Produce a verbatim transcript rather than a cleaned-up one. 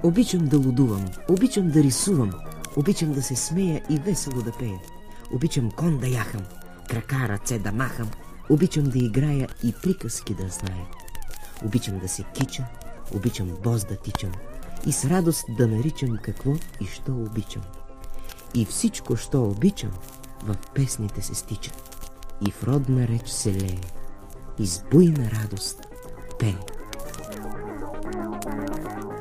Обичам да лудувам, обичам да рисувам, обичам да се смея и весело да пея. Обичам кон да яхам, крака, ръце да махам, обичам да играя и приказки да зная. Обичам да се кича, обичам боз да тичам и с радост да наричам какво и що обичам. И всичко, що обичам, в песните се стича и в родна реч се лее, и с буйна радост пее.